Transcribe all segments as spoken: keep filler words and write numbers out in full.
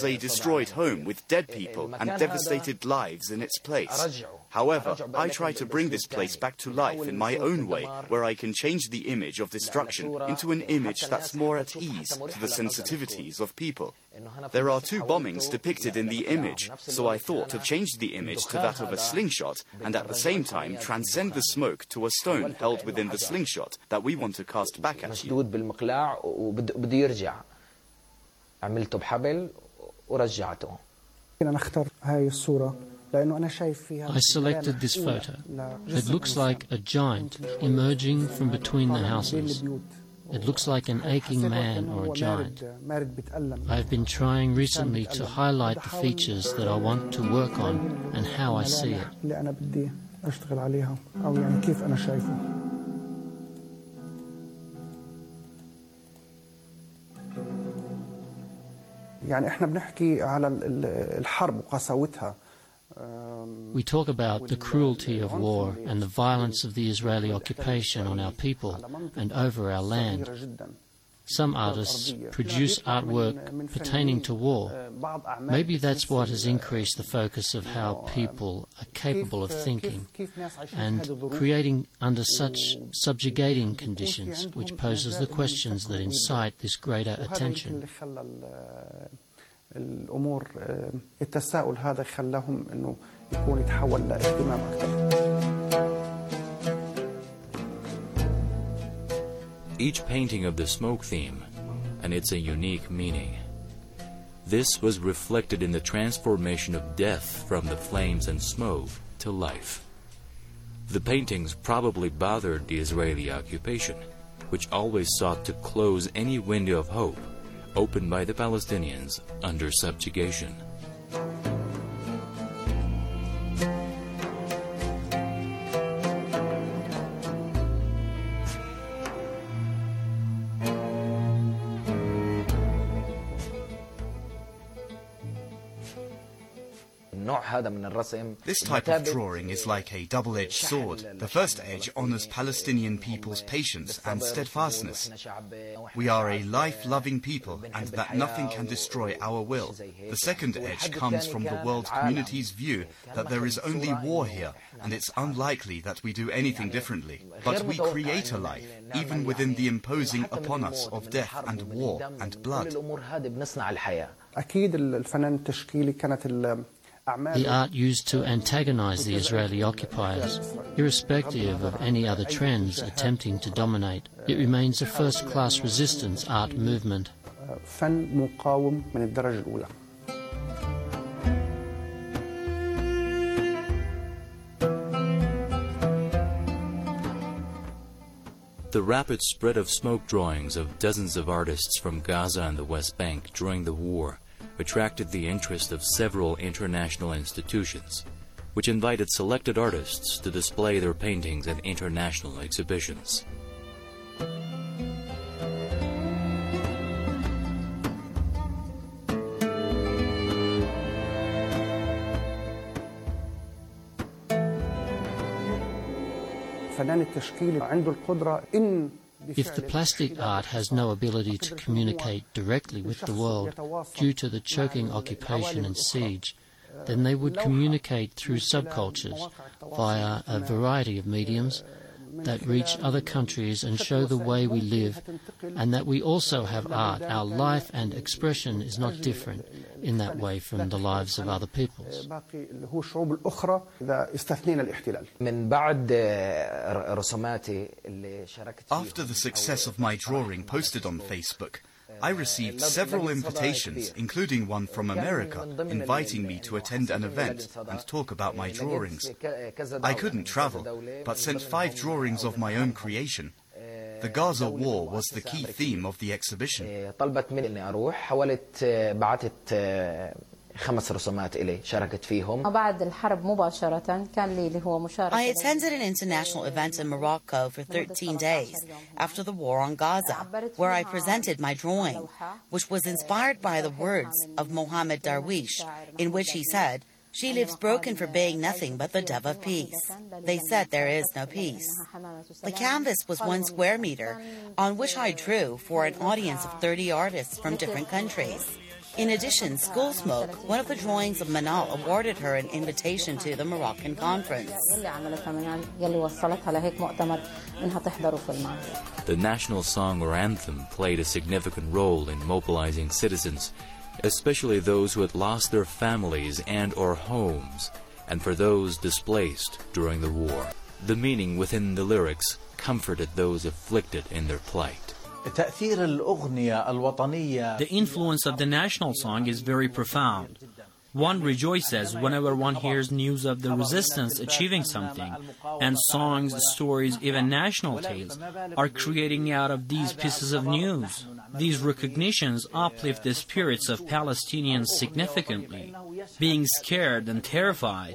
a destroyed home with dead people and devastated lives in its place. However, I try to bring this place back to life in my own way, where I can change the image of destruction into an image that's more at ease to the sensitivities of people. There are two bombings depicted in the image, so I thought to change the image to that of a slingshot and at the same time transcend the smoke to a stone held within the slingshot that we want to cast back at you. I selected this photo. It looks like a giant emerging from between the houses. It looks like an aching man or a giant. I have been trying recently to highlight the features that I want to work on and how I see it. We talk about the cruelty of war and the violence of the Israeli occupation on our people and over our land. Some artists produce artwork pertaining to war. Maybe that's what has increased the focus of how people are capable of thinking and creating under such subjugating conditions, which poses the questions that incite this greater attention. الأمور التساؤل هذا خلاهم إنه يكون يتحول لاهتمام أكثر. Each painting of the smoke theme, and it's a unique meaning. This was reflected in the transformation of death from the flames and smoke to life. The paintings probably bothered the Israeli occupation, which always sought to close any window of hope opened by the Palestinians under subjugation. This type of drawing is like a double-edged sword. The first edge honors Palestinian people's patience and steadfastness. We are a life-loving people, and that nothing can destroy our will. The second edge comes from the world community's view that there is only war here, and it's unlikely that we do anything differently. But we create a life, even within the imposing upon us of death and war and blood. The art used to antagonize the Israeli occupiers, irrespective of any other trends attempting to dominate. It remains a first-class resistance art movement. The rapid spread of smoke drawings of dozens of artists from Gaza and the West Bank during the war attracted the interest of several international institutions, which invited selected artists to display their paintings at international exhibitions. If the plastic art has no ability to communicate directly with the world due to the choking occupation and siege, then they would communicate through subcultures via a variety of mediums that reach other countries and show the way we live, and that we also have art. Our life and expression is not different in that way from the lives of other peoples. After the success of my drawing posted on Facebook, I received several invitations, including one from America, inviting me to attend an event and talk about my drawings. I couldn't travel, but sent five drawings of my own creation. The Gaza war was the key theme of the exhibition. خمس رسومات إلي شاركت فيهم. بعد الحرب مباشرة كان لي اللي هو مشاركة. I attended an international event in Morocco for thirteen days after the war on Gaza, where I presented my drawing, which was inspired by the words of Mohammed Darwish, in which he said, "She lives broken for being nothing but the dove of peace." They said there is no peace. The canvas was one square meter, on which I drew for an audience of thirty artists from different countries. In addition, School Smoke, one of the drawings of Manal, awarded her an invitation to the Moroccan conference. The national song or anthem played a significant role in mobilizing citizens, especially those who had lost their families and or homes, and for those displaced during the war. The meaning within the lyrics comforted those afflicted in their plight. The influence of the national song is very profound. One rejoices whenever one hears news of the resistance achieving something, and songs, stories, even national tales are creating out of these pieces of news. These recognitions uplift the spirits of Palestinians significantly, being scared and terrified.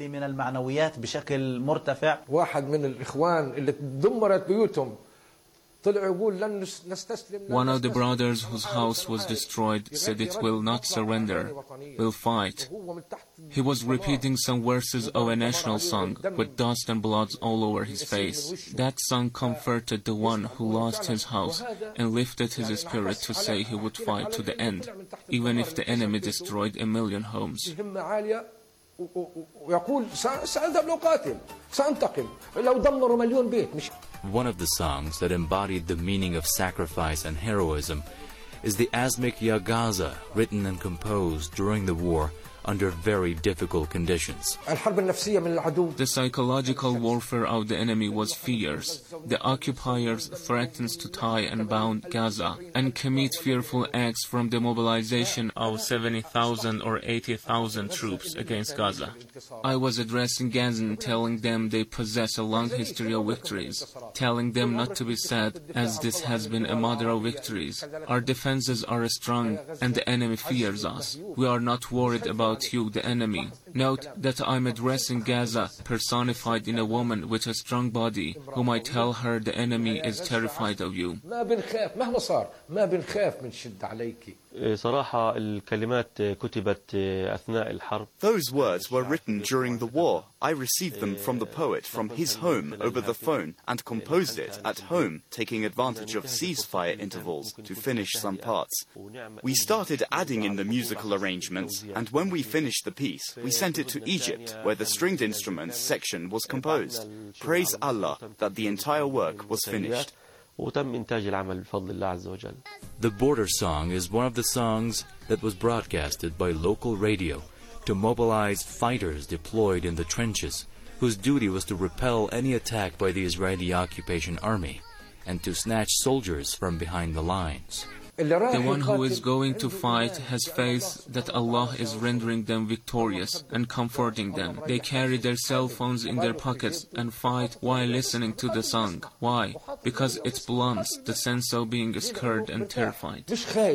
One of the brothers whose house was destroyed said it will not surrender, will fight. He was repeating some verses of a national song with dust and blood all over his face. That song comforted the one who lost his house and lifted his spirit to say he would fight to the end, even if the enemy destroyed a million homes. One of the songs that embodied the meaning of sacrifice and heroism is the Azmik Ya Gaza, written and composed during the war under very difficult conditions. The psychological warfare of the enemy was fierce. The occupiers threatened to tie and bound Gaza and commit fearful acts, from the mobilization of seventy thousand or eighty thousand troops against Gaza. I was addressing Gazan, telling them they possess a long history of victories, telling them not to be sad, as this has been a mother of victories. Our defenses are strong and the enemy fears us. We are not worried about you, the enemy. Note that I'm addressing Gaza, personified in a woman with a strong body, whom I tell her the enemy is terrified of you. Those words were written during the war. I received them from the poet from his home over the phone and composed it at home, taking advantage of ceasefire intervals to finish some parts. We started adding in the musical arrangements, and when we finished the piece, we sent it to Egypt, where the stringed instruments section was composed. Praise Allah that the entire work was finished. The Border Song is one of the songs that was broadcasted by local radio to mobilize fighters deployed in the trenches, whose duty was to repel any attack by the Israeli occupation army and to snatch soldiers from behind the lines. The one who is going to fight has faith that Allah is rendering them victorious and comforting them. They carry their cell phones in their pockets and fight while listening to the song. Why? Because it blunts the sense of being scared and terrified.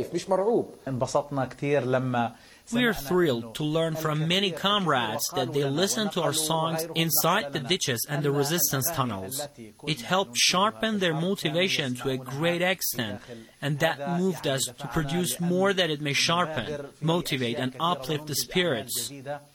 We are thrilled to learn from many comrades that they listen to our songs inside the ditches and the resistance tunnels. It helped sharpen their motivation to a great extent, and that moved us to produce more that it may sharpen, motivate, and uplift the spirits.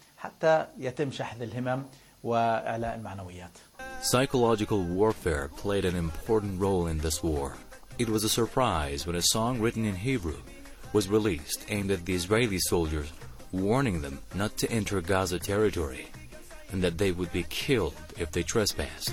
Psychological warfare played an important role in this war. It was a surprise when a song written in Hebrew was released aimed at the Israeli soldiers, warning them not to enter Gaza territory and that they would be killed if they trespassed.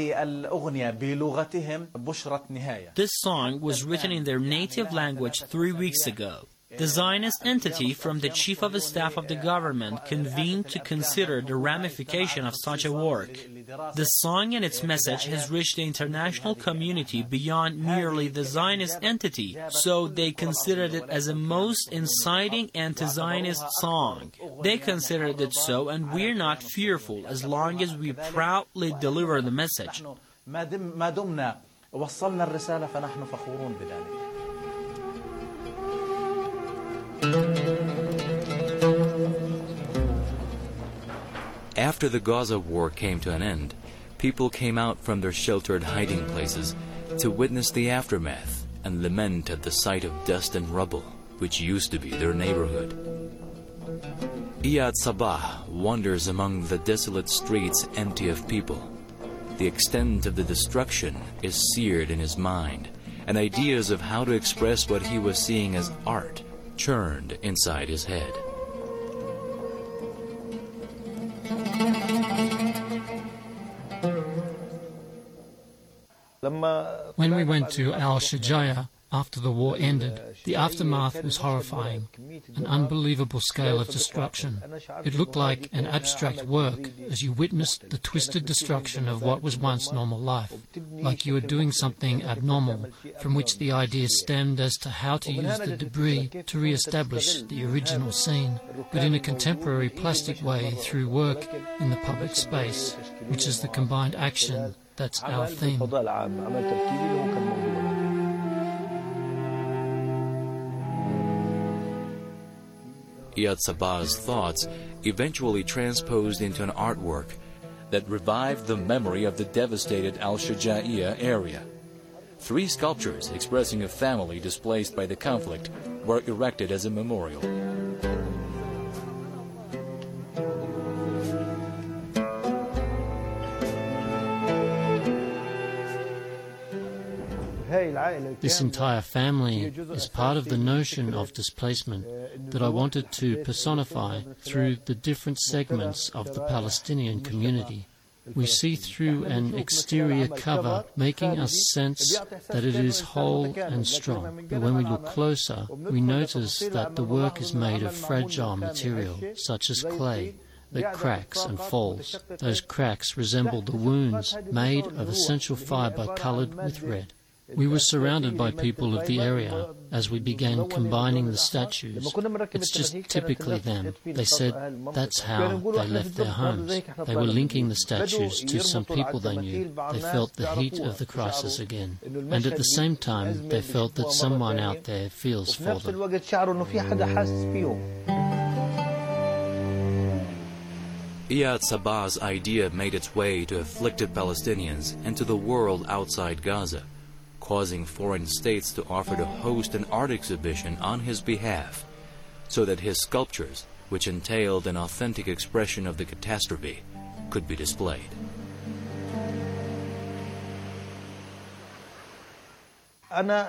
This song was written in their native language three weeks ago. The Zionist entity from the Chief of Staff of the government convened to consider the ramification of such a work. The song and its message has reached the international community beyond merely the Zionist entity, so they considered it as a most inciting anti-Zionist song. They considered it so, and we're not fearful as long as we proudly deliver the message. After the Gaza war came to an end, people came out from their sheltered hiding places to witness the aftermath and lament at the sight of dust and rubble, which used to be their neighborhood. Iyad Sabah wanders among the desolate streets empty of people. The extent of the destruction is seared in his mind, and ideas of how to express what he was seeing as art churned inside his head. When we went to Al-Shuja'iyah after the war ended, the aftermath was horrifying, an unbelievable scale of destruction. It looked like an abstract work as you witnessed the twisted destruction of what was once normal life, like you were doing something abnormal from which the idea stemmed as to how to use the debris to re-establish the original scene, but in a contemporary plastic way through work in the public space, which is the combined action that's our theme. Iyad Sabah's thoughts eventually transposed into an artwork that revived the memory of the devastated Al-Shuja'iyah area. Three sculptures expressing a family displaced by the conflict were erected as a memorial. This entire family is part of the notion of displacement that I wanted to personify through the different segments of the Palestinian community. We see through an exterior cover, making us sense that it is whole and strong. But when we look closer, we notice that the work is made of fragile material, such as clay, that cracks and falls. Those cracks resemble the wounds made of essential fibre coloured with red. We were surrounded by people of the area as we began combining the statues. It's just typically them. They said that's how they left their homes. They were linking the statues to some people they knew. They felt the heat of the crisis again. And at the same time, they felt that someone out there feels for them. Iyad Sabah's idea made its way to afflicted Palestinians and to the world outside Gaza, causing foreign states to offer to host an art exhibition on his behalf, so that his sculptures, which entailed an authentic expression of the catastrophe, could be displayed. I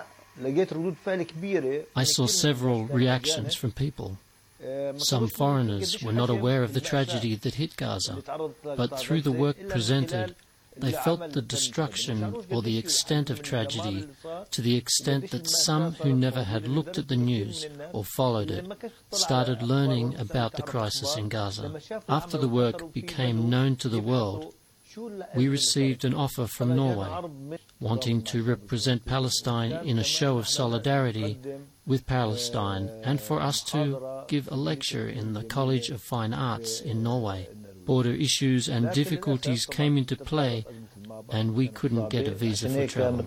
saw several reactions from people. Some foreigners were not aware of the tragedy that hit Gaza, but through the work presented, they felt the destruction or the extent of tragedy to the extent that some who never had looked at the news or followed it started learning about the crisis in Gaza. After the work became known to the world, we received an offer from Norway, wanting to represent Palestine in a show of solidarity with Palestine and for us to give a lecture in the College of Fine Arts in Norway. Border issues and difficulties came into play, and we couldn't get a visa for travel.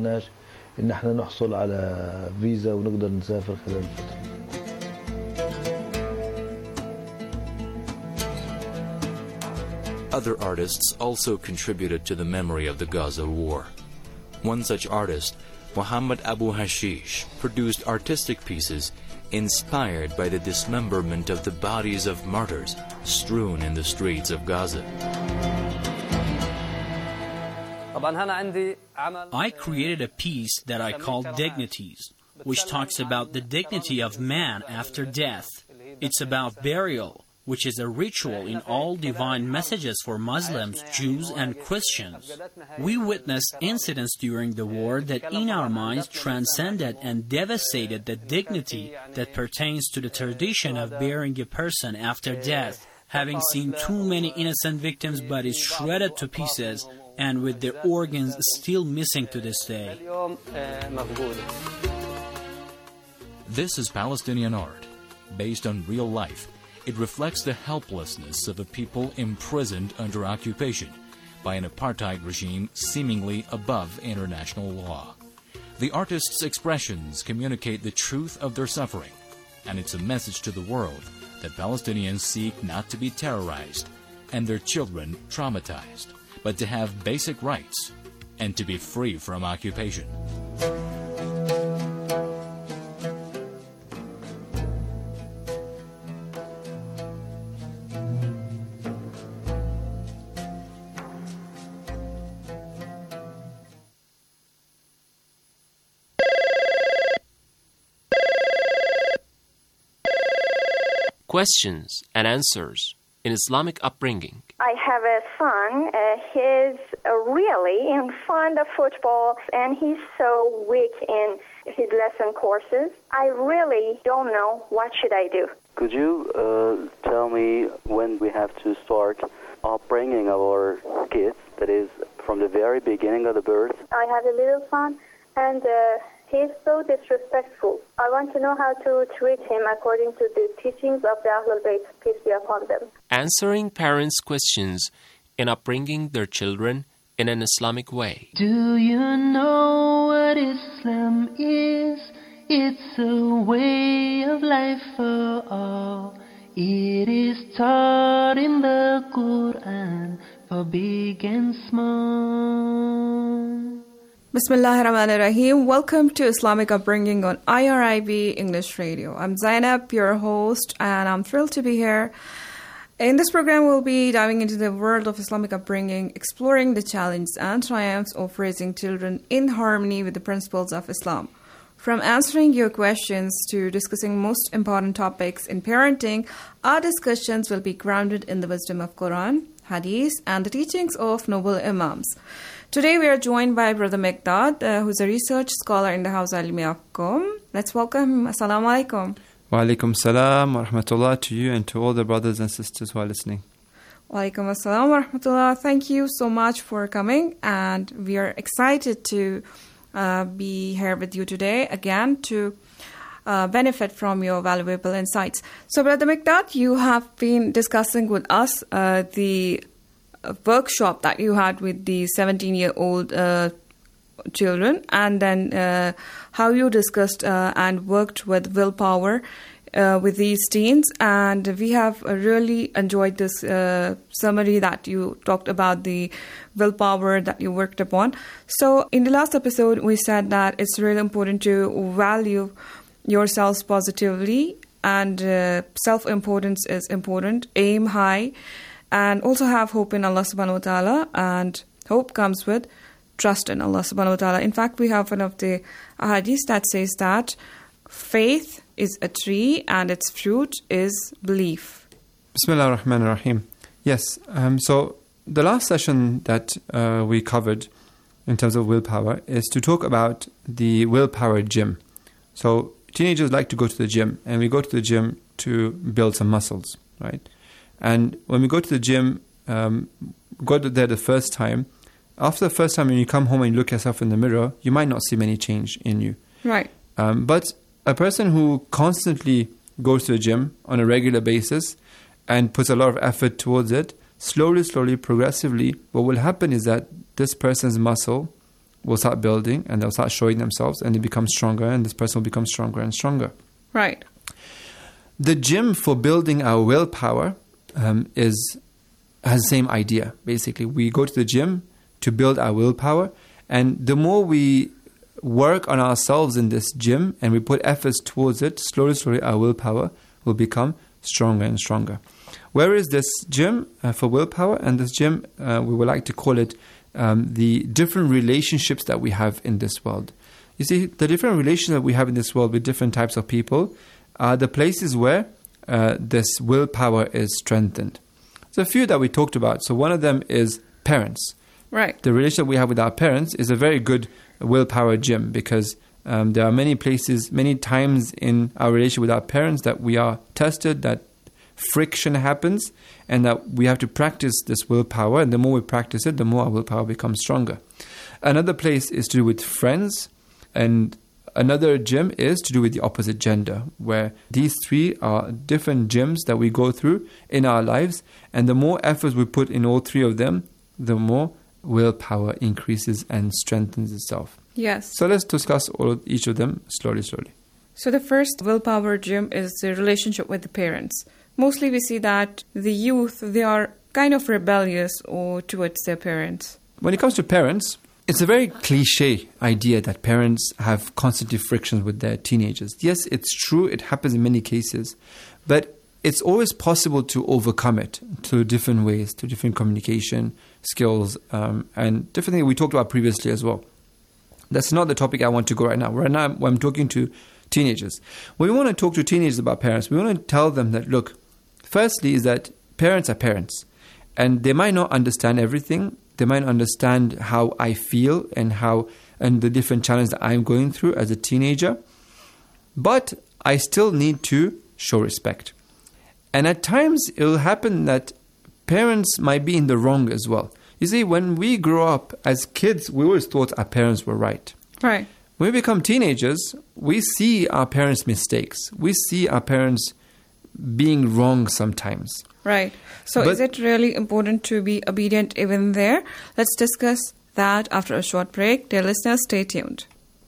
Other artists also contributed to the memory of the Gaza war. One such artist, Muhammad Abu Hashish, produced artistic pieces inspired by the dismemberment of the bodies of martyrs strewn in the streets of Gaza. I created a piece that I called Dignities, which talks about the dignity of man after death. It's about burial, which is a ritual in all divine messages for Muslims, Jews, and Christians. We witnessed incidents during the war that in our minds transcended and devastated the dignity that pertains to the tradition of burying a person after death, having seen too many innocent victims' bodies shredded to pieces and with their organs still missing to this day. This is Palestinian art, based on real life. It reflects the helplessness of a people imprisoned under occupation by an apartheid regime seemingly above international law. The artist's expressions communicate the truth of their suffering, and it's a message to the world that Palestinians seek not to be terrorized and their children traumatized, but to have basic rights and to be free from occupation. questions and answers in Islamic upbringing. I have a son. Uh, he's uh, really in fond of football, and he's so weak in his lesson courses. I really don't know what should I do. Could you uh, tell me when we have to start upbringing our kids, that is, from the very beginning of the birth? I have a little son, and uh, he's so disrespectful. I want to know how to treat him according to the teachings of the Ahlul Bayt, peace be upon them. Answering parents' questions in upbringing their children in an Islamic way. Do you know what Islam is? It's a way of life for all. It is taught in the Quran for big and small. Bismillah ar-Rahman ar-Rahim. Welcome to Islamic Upbringing on I R I B English Radio. I'm Zainab, your host, and I'm thrilled to be here. In this program, we'll be diving into the world of Islamic upbringing, exploring the challenges and triumphs of raising children in harmony with the principles of Islam. From answering your questions to discussing most important topics in parenting, our discussions will be grounded in the wisdom of Quran, Hadith, and the teachings of noble Imams. Today we are joined by Brother Miqdad, uh, who's a research scholar in the House Al-Ilmiya of Qom. Let's welcome him. Assalamu alaikum. Wa alaikum salam wa rahmatullah to you and to all the brothers and sisters who are listening. Wa alaikum assalam wa rahmatullah. Thank you so much for coming, and we are excited to uh, be here with you today again to uh, benefit from your valuable insights. So Brother Miqdad, you have been discussing with us uh, the workshop that you had with the seventeen-year-old uh, children, and then uh, how you discussed uh, and worked with willpower uh, with these teens. And we have uh, really enjoyed this uh, summary that you talked about, the willpower that you worked upon. So in the last episode, we said that it's really important to value yourselves positively, and uh, self-importance is important. Aim high, and also have hope in Allah subhanahu wa ta'ala, and hope comes with trust in Allah subhanahu wa ta'ala. In fact, we have one of the ahadith that says that faith is a tree and its fruit is belief. Bismillah ar-Rahman ar-Rahim. Yes, um, so the last session that uh, we covered in terms of willpower is to talk about the willpower gym. So teenagers like to go to the gym, and we go to the gym to build some muscles, right? And when we go to the gym, um, go there the first time, after the first time when you come home and you look yourself in the mirror, you might not see many change in you. Right. Um, but a person who constantly goes to the gym on a regular basis and puts a lot of effort towards it, slowly, slowly, progressively, what will happen is that this person's muscle will start building, and they'll start showing themselves, and they become stronger, and this person will become stronger and stronger. Right. The gym for building our willpower um, is has the same idea. Basically, we go to the gym to build our willpower, and the more we work on ourselves in this gym and we put efforts towards it, slowly, slowly, our willpower will become stronger and stronger. Where is this gym uh, for willpower? And this gym, uh, we would like to call it um, the different relationships that we have in this world. You see, the different relations that we have in this world with different types of people are the places where uh, this willpower is strengthened. There's a few that we talked about. So one of them is parents. Right. The relationship we have with our parents is a very good willpower gym, because um, there are many places, many times in our relationship with our parents that we are tested, that friction happens, and that we have to practice this willpower. And the more we practice it, the more our willpower becomes stronger. Another place is to do with friends, and another gym is to do with the opposite gender, where these three are different gyms that we go through in our lives, and the more efforts we put in all three of them, the more willpower increases and strengthens itself. Yes. So let's discuss all of each of them slowly, slowly. So the first willpower gym is the relationship with the parents. Mostly we see that the youth, they are kind of rebellious or towards their parents. When it comes to parents, it's a very cliche idea that parents have constantly frictions with their teenagers. Yes, it's true, it happens in many cases, but it's always possible to overcome it through different ways, through different communication skills, um, and different things we talked about previously as well. That's not the topic I want to go right now. Right now, I'm talking to teenagers. When we want to talk to teenagers about parents, we want to tell them that, look, Firstly is that parents are parents, and they might not understand everything. They might not understand how I feel and how and the different challenges that I'm going through as a teenager. But I still need to show respect. And at times it will happen that parents might be in the wrong as well. You see, when we grow up as kids, we always thought our parents were right. Right. When we become teenagers, we see our parents' mistakes. We see our parents being wrong sometimes. Right. So But- is it really important to be obedient even there? Let's discuss that after a short break. Dear listeners, stay tuned.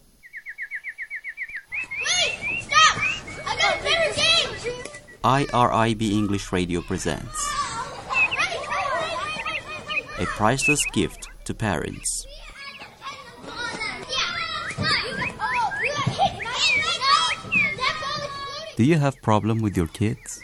Wait! Stop! I got a favorite game! I R I B English Radio presents a priceless gift to parents. Do you have problem with your kids?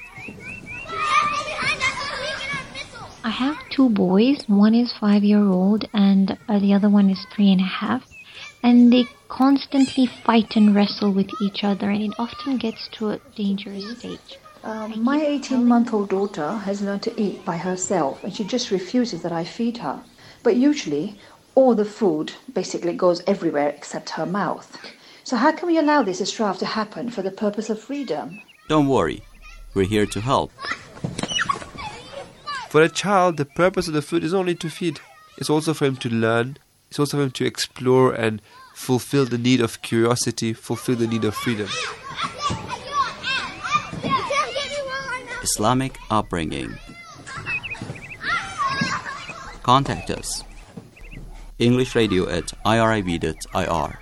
I have two boys. One is five-year-old and uh, the other one is three and a half. And they constantly fight and wrestle with each other, and it often gets to a dangerous stage. Um, my eighteen-month-old daughter has learned to eat by herself, and she just refuses that I feed her. But usually, all the food basically goes everywhere except her mouth. So how can we allow this strife to happen for the purpose of freedom? Don't worry, we're here to help. For a child, the purpose of the food is only to feed. It's also for him to learn. It's also for him to explore and fulfill the need of curiosity, fulfill the need of freedom. Islamic upbringing. Contact us. English Radio at I R I B dot I R.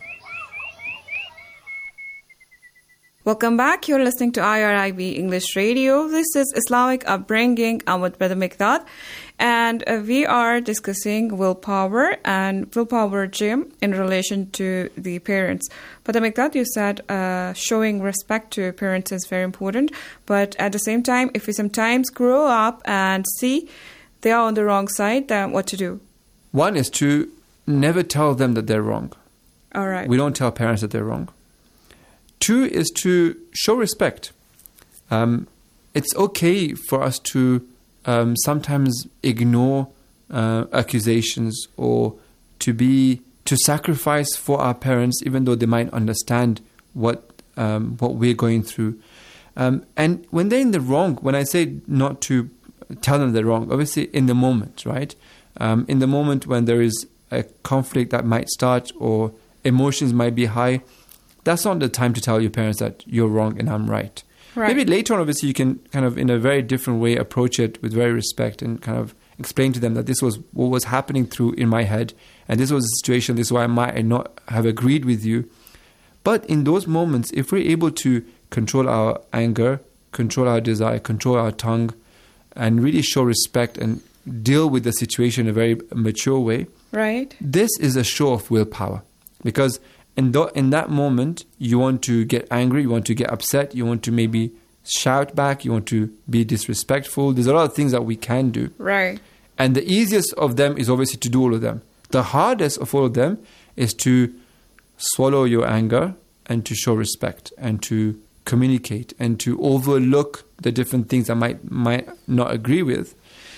Welcome back. You're listening to I R I B English Radio. This is Islamic Upbringing. I'm with Brother Mikdad. And uh, we are discussing willpower and willpower gym in relation to the parents. Brother Mikdad, you said uh, showing respect to parents is very important. But at the same time, if we sometimes grow up and see they are on the wrong side, then what to do? One is to never tell them that they're wrong. All right. We don't tell parents that they're wrong. Two is to show respect. Um, it's okay for us to um, sometimes ignore uh, accusations or to be to sacrifice for our parents, even though they might understand what um, what we're going through. Um, and when they're in the wrong, when I say not to tell them they're wrong, obviously in the moment, right? Um, in the moment when there is a conflict that might start or emotions might be high, that's not the time to tell your parents that you're wrong and I'm right. Right. Maybe later on, obviously, you can kind of in a very different way approach it with very respect and kind of explain to them that this was what was happening through in my head and this was the situation, this is why I might not have agreed with you. But in those moments, if we're able to control our anger, control our desire, control our tongue, and really show respect and deal with the situation in a very mature way, right? This is a show of willpower. Because in, th- in that moment, you want to get angry, you want to get upset, you want to maybe shout back, you want to be disrespectful. There's a lot of things that we can do. Right. And the easiest of them is obviously to do all of them. The hardest of all of them is to swallow your anger and to show respect and to communicate and to overlook the different things I might might not agree with.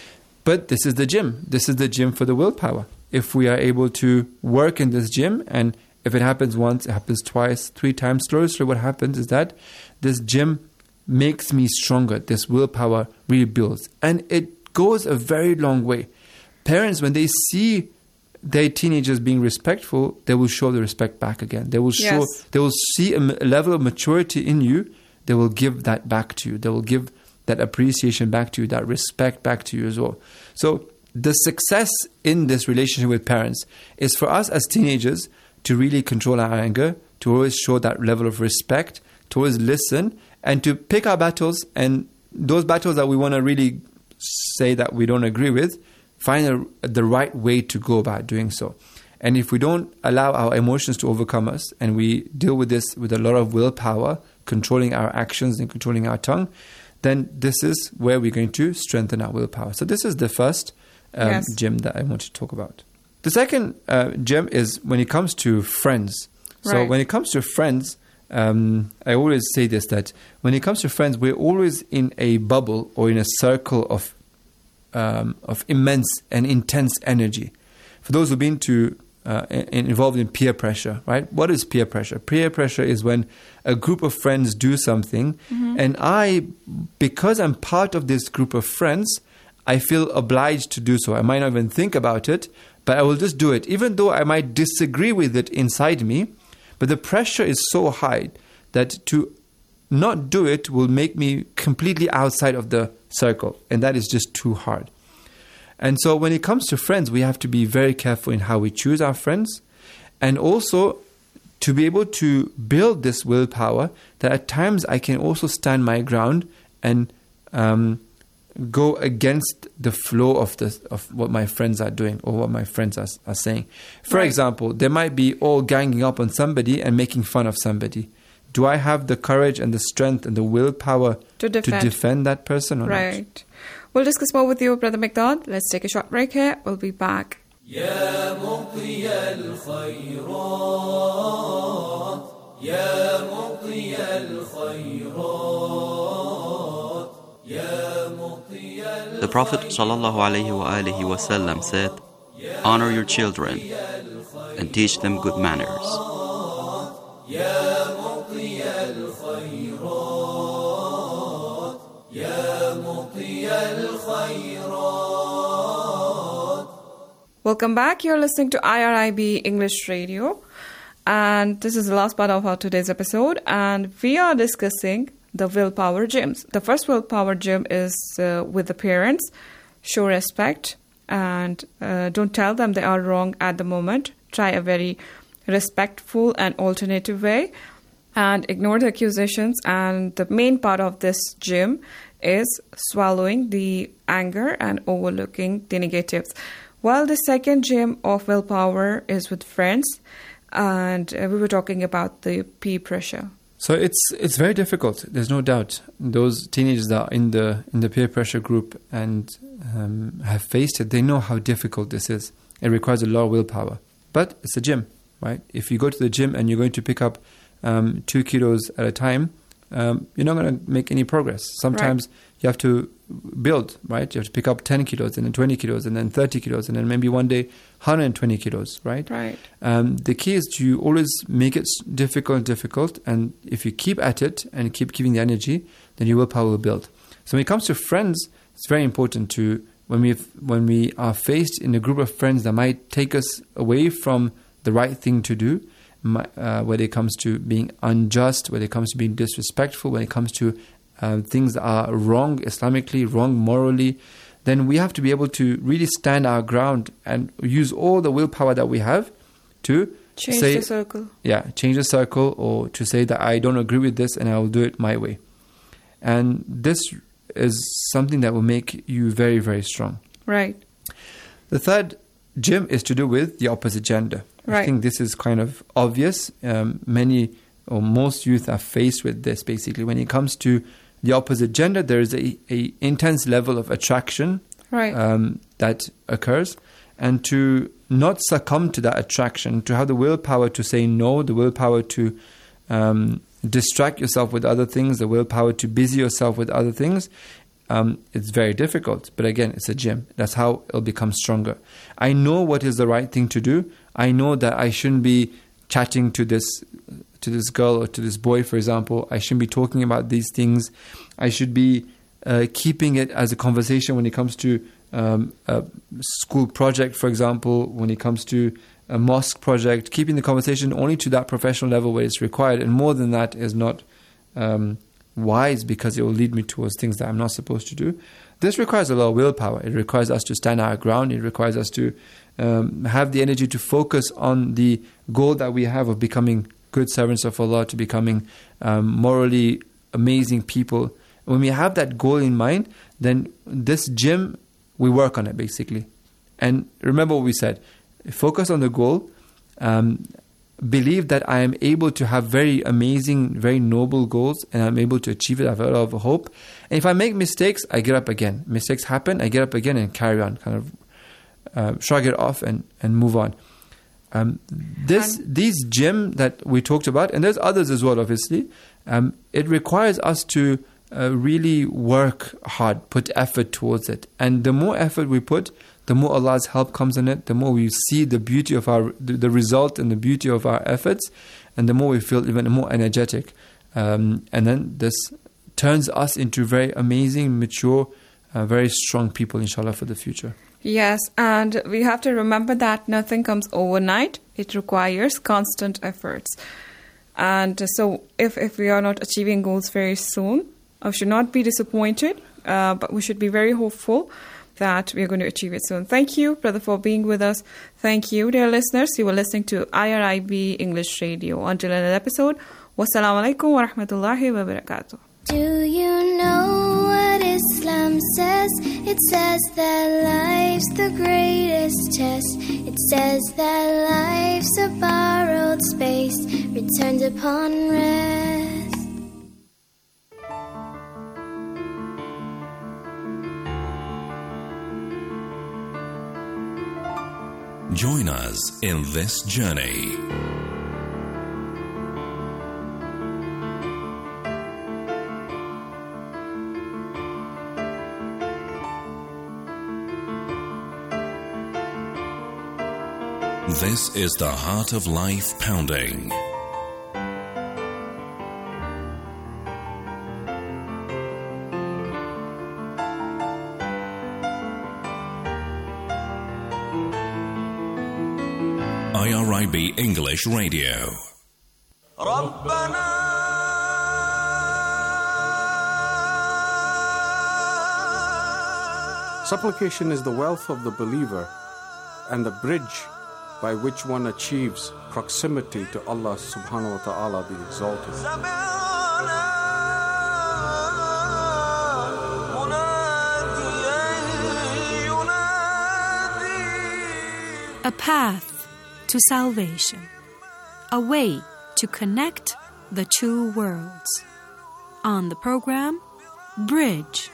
But this is the gym. This is the gym for the willpower. If we are able to work in this gym, and if it happens once, it happens twice, three times, slowly, slowly what happens is that this gym makes me stronger. This willpower really builds. And it goes a very long way. Parents, when they see their teenagers being respectful, they will show the respect back again. They will show, Yes. they will see a, m- a level of maturity in you. They will give that back to you. They will give that appreciation back to you, that respect back to you as well. So the success in this relationship with parents is for us as teenagers to really control our anger, to always show that level of respect, to always listen, and to pick our battles. And those battles that we want to really say that we don't agree with, find a, the right way to go about doing so. And if we don't allow our emotions to overcome us, and we deal with this with a lot of willpower, controlling our actions and controlling our tongue, then this is where we're going to strengthen our willpower. So this is the first um, Yes. gym that I want to talk about. The second uh, gym is when it comes to friends. So Right. when it comes to friends, um, I always say this, that when it comes to friends, we're always in a bubble or in a circle of um, of immense and intense energy. For those who've been to uh, in, involved in peer pressure, right? What is peer pressure? Peer pressure is when a group of friends do something, mm-hmm. and I, because I'm part of this group of friends, I feel obliged to do so. I might not even think about it, but I will just do it, even though I might disagree with it inside me. But the pressure is so high that to not do it will make me completely outside of the circle, and that is just too hard. And so when it comes to friends, we have to be very careful in how we choose our friends, and also to be able to build this willpower that at times I can also stand my ground and um, go against the flow of the of what my friends are doing or what my friends are, are saying. For right. example, they might be all ganging up on somebody and making fun of somebody. Do I have the courage and the strength and the willpower to defend, to defend that person or right. not? We'll discuss more with you, Brother Miqdad. Let's take a short break here. We'll be back. يا مطي الخيرات يا مطي الخيرات يا مطي The Prophet sallallahu alaihi wasallam said, "Honor your children and teach them good manners." يا مطي الخيرات يا مطي الخيرات. Welcome back. You're listening to I R I B English Radio, and this is the last part of our today's episode, and we are discussing the willpower gyms. The first willpower gym is uh, with the parents. Show respect and uh, don't tell them they are wrong at the moment. Try a very respectful and alternative way and ignore the accusations. And the main part of this gym is swallowing the anger and overlooking the negatives. Well, the second gym of willpower is with friends, and uh, we were talking about the peer pressure. So it's it's very difficult. There's no doubt. Those teenagers that are in the in the peer pressure group and um, have faced it, they know how difficult this is. It requires a lot of willpower. But it's a gym, right? If you go to the gym and you're going to pick up um, two kilos at a time, um, you're not going to make any progress. Sometimes right. you have to build, right? You have to pick up ten kilos and then twenty kilos and then thirty kilos and then maybe one day one hundred twenty kilos, right? Right. Um, the key is to always make it difficult and difficult, and if you keep at it and keep giving the energy, then your willpower will build. So when it comes to friends, it's very important to, when we when we are faced in a group of friends that might take us away from the right thing to do, uh, when it comes to being unjust, when it comes to being disrespectful, when it comes to Um, things that are wrong Islamically, wrong morally, then we have to be able to really stand our ground and use all the willpower that we have to change say, the circle. Yeah, change the circle, or to say that I don't agree with this and I will do it my way. And this is something that will make you very, very strong. Right. The third gym is to do with the opposite gender. Right. I think this is kind of obvious. Um, many or most youth are faced with this, basically. When it comes to the opposite gender, there is a, a intense level of attraction right. um, that occurs. And to not succumb to that attraction, to have the willpower to say no, the willpower to um, distract yourself with other things, the willpower to busy yourself with other things, um, it's very difficult. But again, it's a gym. That's how it'll become stronger. I know what is the right thing to do. I know that I shouldn't be chatting to this to this girl or to this boy, for example. I shouldn't be talking about these things. I should be uh, keeping it as a conversation when it comes to um, a school project, for example, when it comes to a mosque project, keeping the conversation only to that professional level where it's required, and more than that is not um, wise, because it will lead me towards things that I'm not supposed to do. This requires a lot of willpower. It requires us to stand our ground. It requires us to um, have the energy to focus on the goal that we have of becoming good servants of Allah, to becoming um, morally amazing people. When we have that goal in mind, then this gym, we work on it, basically. And remember what we said. Focus on the goal. Um, believe that I am able to have very amazing, very noble goals, and I'm able to achieve it. I have a lot of hope. And if I make mistakes, I get up again. Mistakes happen, I get up again and carry on, kind of uh, shrug it off and, and move on. Um, this and these gym that we talked about, and there's others as well, obviously, um, it requires us to uh, really work hard, put effort towards it. And the more effort we put, the more Allah's help comes in it, the more we see the beauty of our, the, the result and the beauty of our efforts, and the more we feel even more energetic. Um, and then this turns us into very amazing, mature, uh, very strong people, inshallah, for the future. Yes, and we have to remember that nothing comes overnight. It requires constant efforts. And so if, if we are not achieving goals very soon, we should not be disappointed, uh, but we should be very hopeful that we are going to achieve it soon. Thank you, brother, for being with us. Thank you, dear listeners. You were listening to I R I B English Radio. Until another episode, wassalamu alaikum wa rahmatullahi wa barakatuh. Do you know what Islam says? It says that life's the greatest test. It says that life's a borrowed space, returned upon rest. Join us in this journey. This is the Heart of Life Pounding. I R I B English Radio. Supplication is the wealth of the believer and the bridge by which one achieves proximity to Allah subhanahu wa ta'ala the exalted. A path to salvation, a way to connect the two worlds. On the program, Bridge.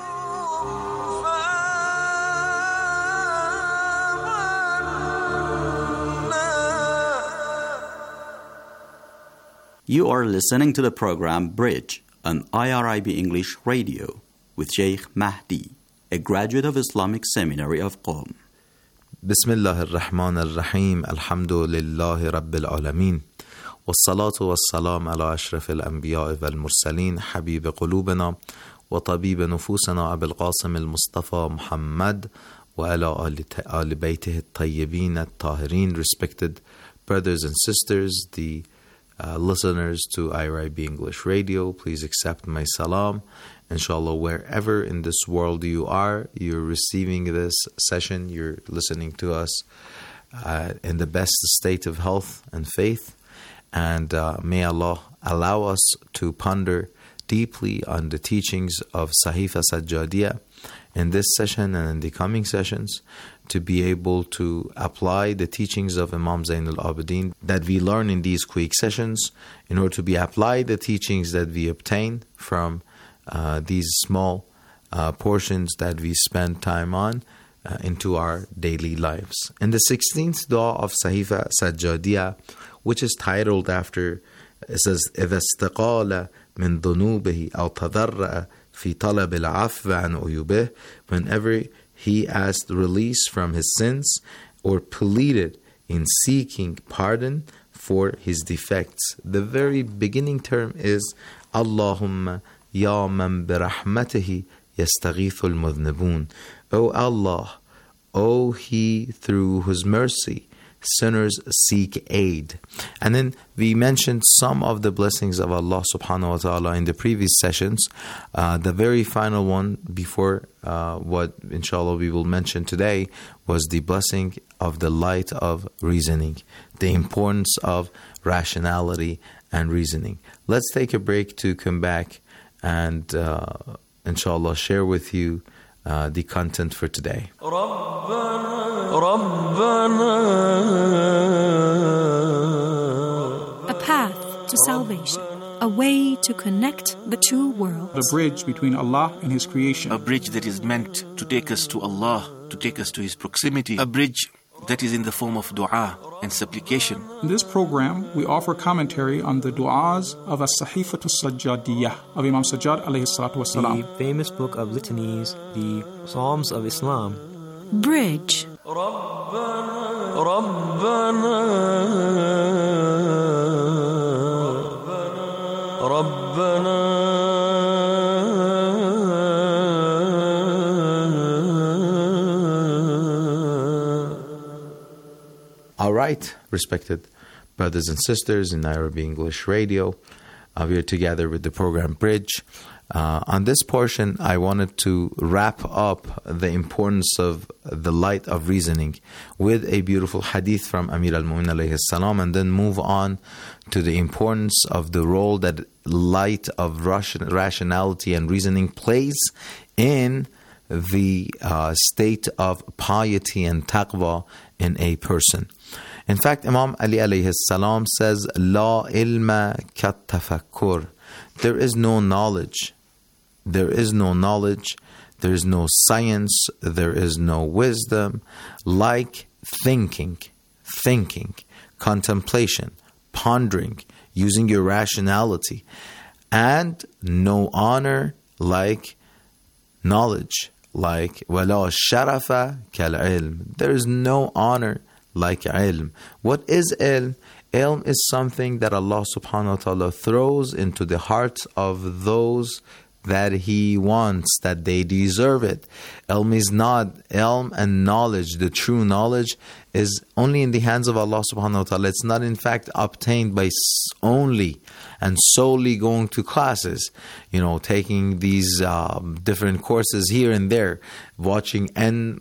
You are listening to the program Bridge on I R I B English Radio with Sheikh Mahdi, a graduate of Islamic Seminary of Qom. Bismillah ar-Rahman ar-Rahim, alhamdulillahi rabbil alameen, wassalatu wassalam ala ashraf al-anbiya wal-mursaleen, habib qulubina wa tabib nufusina Abil Qasim al-Mustafa Muhammad wa ala ali baytihi at-tayyibin at-tahirin. Respected brothers and sisters, the Uh, listeners to I R I B English Radio, please accept my salam. Inshallah, wherever in this world you are, you're receiving this session, you're listening to us uh, in the best state of health and faith. And uh, may Allah allow us to ponder deeply on the teachings of Sahifa Sajjadiyah in this session and in the coming sessions, to be able to apply the teachings of Imam Zain al-Abidin that we learn in these quick sessions, in order to be applied the teachings that we obtain from uh, these small uh, portions that we spend time on uh, into our daily lives. In the sixteenth dua of Sahifa Sajjadiyah, which is titled after, it says, إِذَا اسْتَقَالَ مِنْ ذُنُوبِهِ أَوْ تَضَرَّأَ فِي طَلَبِ الْعَفْوِ عَنْ عُيُوبِهِ, whenever he asked release from his sins or pleaded in seeking pardon for his defects. The very beginning term is Allahumma ya man birahmatihi yastaghithul mudhnibun. O Allah, O He through whose mercy sinners seek aid. And then we mentioned some of the blessings of Allah subhanahu wa ta'ala in the previous sessions. Uh, the very final one before uh, what inshallah we will mention today was the blessing of the light of reasoning, the importance of rationality and reasoning. Let's take a break to come back and uh, inshallah share with you uh, the content for today. A path to salvation, a way to connect the two worlds. The bridge between Allah and His creation. A bridge that is meant to take us to Allah, to take us to His proximity. A bridge that is in the form of dua and supplication. In this program, we offer commentary on the du'as of As-Sahifatu Sajjadiyah of Imam Sajjad alayhi salatu wasalam. The famous book of litanies, the Psalms of Islam. Bridge. ربنا ربنا All right, respected brothers and sisters in Nairobi English Radio, uh, we are together with the program Bridge. Uh, on this portion, I wanted to wrap up the importance of the light of reasoning with a beautiful hadith from Amir al-Mu'minin alayhi salam, and then move on to the importance of the role that light of rationality and reasoning plays in the uh, state of piety and taqwa in a person. In fact, Imam Ali alayhi salam says, La ilma kat tafakkur. There is no knowledge. There is no knowledge, there is no science, there is no wisdom like thinking, thinking, contemplation, pondering, using your rationality, and no honor like knowledge, like وَلَا شَرَفَ كَالْعِلْمِ. There is no honor like ilm. What is ilm? Ilm is something that Allah subhanahu wa ta'ala throws into the hearts of those that He wants, that they deserve it. Ilm is not, ilm and knowledge, the true knowledge is only in the hands of Allah subhanahu wa ta'ala. It's not in fact obtained by only and solely going to classes, you know, taking these uh, different courses here and there, watching n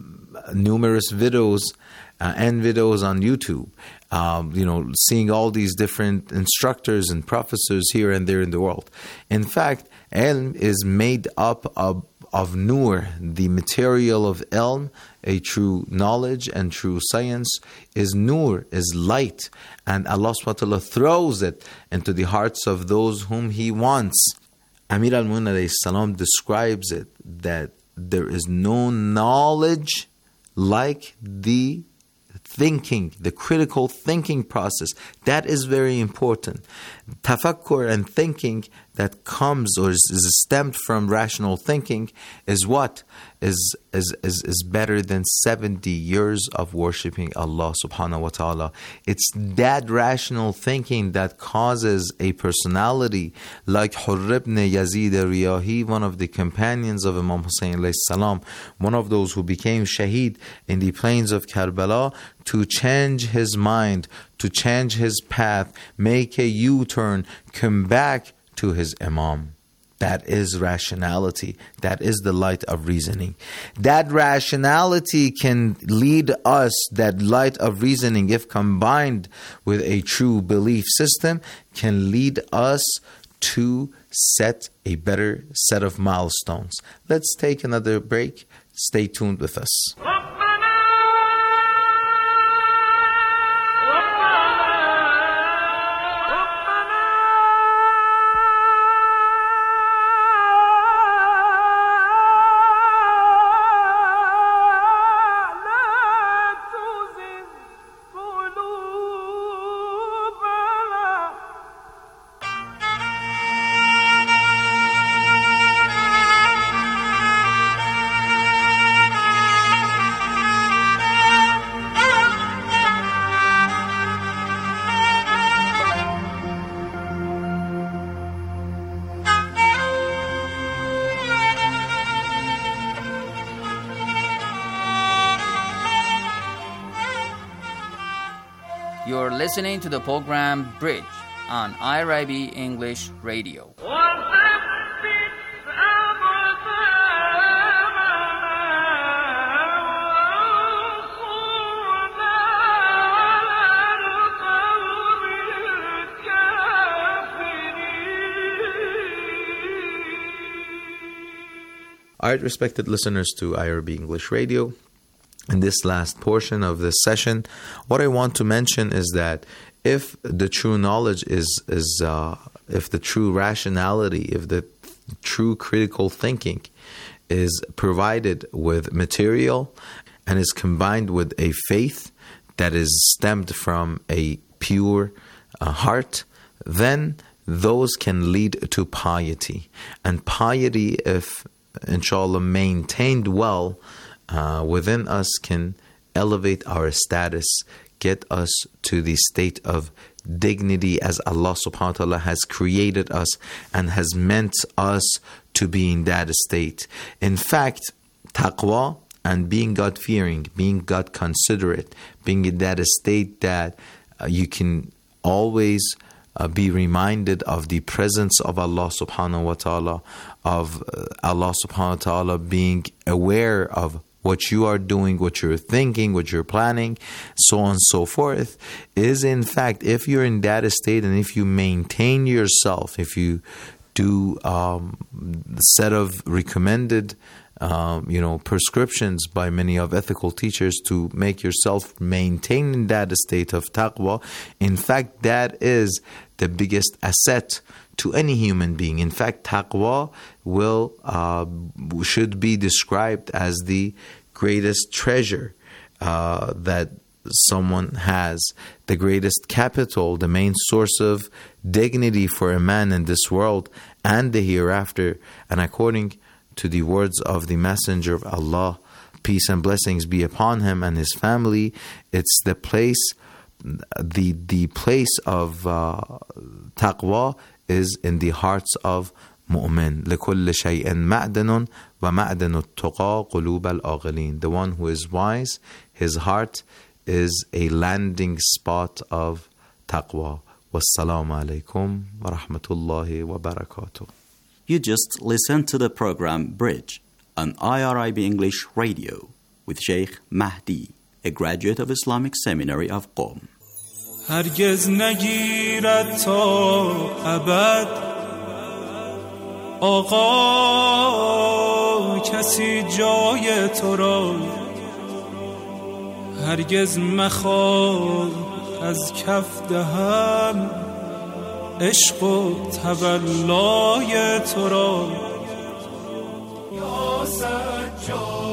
numerous videos, uh, n videos on YouTube, um, you know, seeing all these different instructors and professors here and there in the world. In fact, ilm is made up of, of nur, the material of ilm, a true knowledge and true science, is nur, is light. And Allah subhanahu wa ta'ala throws it into the hearts of those whom He wants. Amir al-Mu'minin alayhi salam describes it that there is no knowledge like the thinking, the critical thinking process. That is very important. Tafakkur and thinking that comes or is, is stemmed from rational thinking is what? Is, is, is, is better than seventy years of worshipping Allah subhanahu wa ta'ala. It's that rational thinking that causes a personality like Hurr ibn Yazid al-Riyahi, one of the companions of Imam Hussein alayhi salam, one of those who became shaheed in the plains of Karbala, to change his mind, to change his path, make a U-turn, come back to his Imam. That is rationality. That is the light of reasoning. That rationality can lead us, that light of reasoning, if combined with a true belief system, can lead us to set a better set of milestones. Let's take another break. Stay tuned with us. You're listening to the program Bridge on I R I B English Radio. All right, respected listeners to I R B English Radio. In this last portion of this session, what I want to mention is that if the true knowledge is, is uh, if the true rationality, if the true critical thinking is provided with material and is combined with a faith that is stemmed from a pure uh, heart, then those can lead to piety. And piety, if inshallah maintained well uh, within us, can elevate our status, get us to the state of dignity as Allah subhanahu wa ta'ala has created us and has meant us to be in that state. In fact, taqwa and being God-fearing, being God-considerate, being in that state that uh, you can always uh, be reminded of the presence of Allah subhanahu wa ta'ala, of uh, Allah subhanahu wa ta'ala being aware of what you are doing, what you're thinking, what you're planning, so on and so forth, is in fact, if you're in that state and if you maintain yourself, if you do um, the set of recommended Um, you know, prescriptions by many of ethical teachers to make yourself maintain in that state of taqwa, in fact, that is the biggest asset to any human being. In fact, taqwa will uh, should be described as the greatest treasure uh, that someone has, the greatest capital, the main source of dignity for a man in this world and the hereafter. And according to the words of the Messenger of Allah, peace and blessings be upon him and his family, it's the place, the the place of uh, taqwa is in the hearts of mu'min. لِكُلِّ شَيْءٍ مَعْدَنٌ وَمَعْدَنُ التُّقَى قُلُوبَ الْآغِلِينَ. The one who is wise, his heart is a landing spot of taqwa. Wassalamu alaikum wa rahmatullahi wa barakatuh. You just listened to the program Bridge on I R I B English Radio with Sheikh Mahdi, a graduate of Islamic Seminary of Qom. هرگز نگیرد تا ابد آقا کسی جای تو را، هرگز مخواه از کف دهم عشق و تولای تو را یا سجاد.